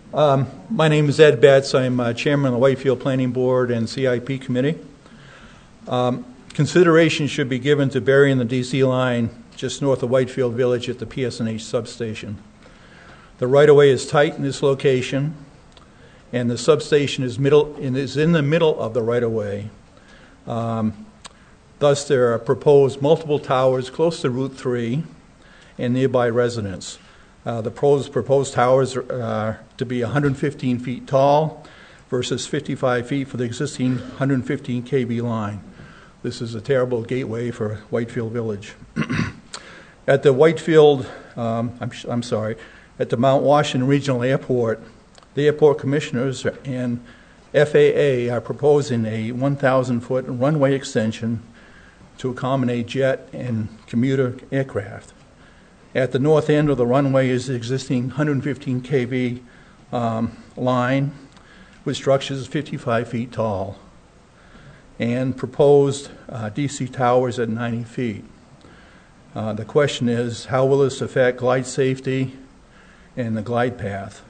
My name is Ed Betts. I'm chairman of the Whitefield Planning Board and CIP Committee. Consideration should be given to burying the DC line just north of Whitefield Village at the PSNH substation. The right-of-way is tight in this location, and the substation is in the middle of the right-of-way. Thus, there are proposed multiple towers close to Route 3 and nearby residents. The proposed towers are to be 115 feet tall versus 55 feet for the existing 115 kV line. This is a terrible gateway for Whitefield Village. At the at the Mount Washington Regional Airport, the airport commissioners and FAA are proposing a 1,000-foot runway extension to accommodate jet and commuter aircraft. At the north end of the runway is the existing 115 kV line with structures 55 feet tall and proposed DC towers at 90 feet. The question is, how will this affect glide safety and the glide path?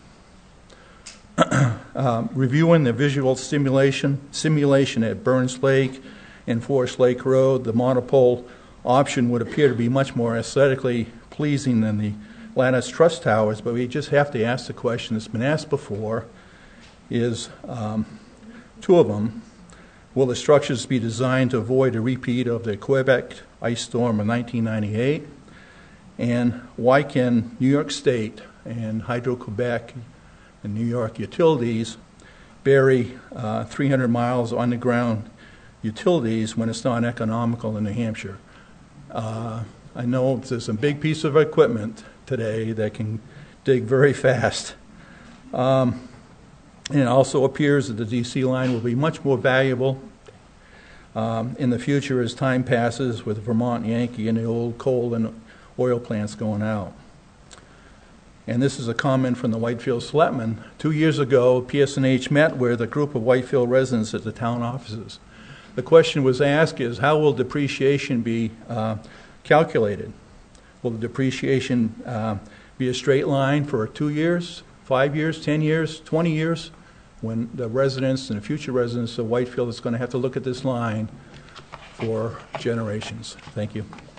Reviewing the visual simulation at Burns Lake and Forest Lake Road, the monopole option would appear to be much more aesthetically pleasing than the Lattice Truss Towers, but we just have to ask the question that's been asked before, is two of them, will the structures be designed to avoid a repeat of the Quebec ice storm of 1998? And why can New York State and Hydro-Quebec and New York utilities bury 300 miles underground utilities when it's not economical in New Hampshire? I know there's some big piece of equipment today that can dig very fast. And it also appears that the DC line will be much more valuable in the future as time passes with the Vermont Yankee and the old coal and oil plants going out. And this is a comment from the Whitefield Selectmen. 2 years ago, PSNH met with a group of Whitefield residents at the town offices. The question was asked is, how will depreciation be calculated? Will the depreciation be a straight line for 2 years, 5 years, 10 years, 20 years? When the residents and the future residents of Whitefield is going to have to look at this line for generations. Thank you.